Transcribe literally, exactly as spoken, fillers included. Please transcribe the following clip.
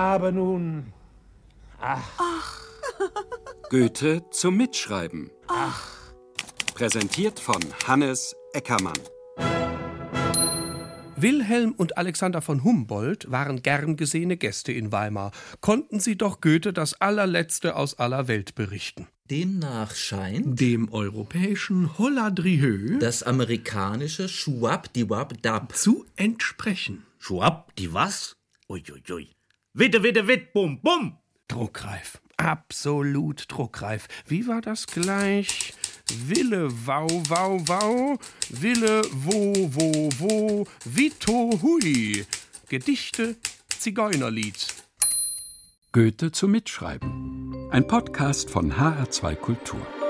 Aber nun... Ach. Ach. Goethe zum Mitschreiben. Ach. Präsentiert von Hannes Eckermann. Wilhelm und Alexander von Humboldt waren gern gesehene Gäste in Weimar, konnten sie doch Goethe das Allerletzte aus aller Welt berichten. Demnach scheint dem europäischen Holladrieux das amerikanische Schuab-Diwab-Dab zu entsprechen. Schuab, die was? Uiuiui. Witte, witte, witt, bum, bum. Druckreif, absolut druckreif. Wie war das gleich? Wille, wau, wau, wau, Wille, wo, wo, wo, Vito, hui. Gedichte, Zigeunerlied. Goethe zum Mitschreiben. Ein Podcast von H R zwei Kultur.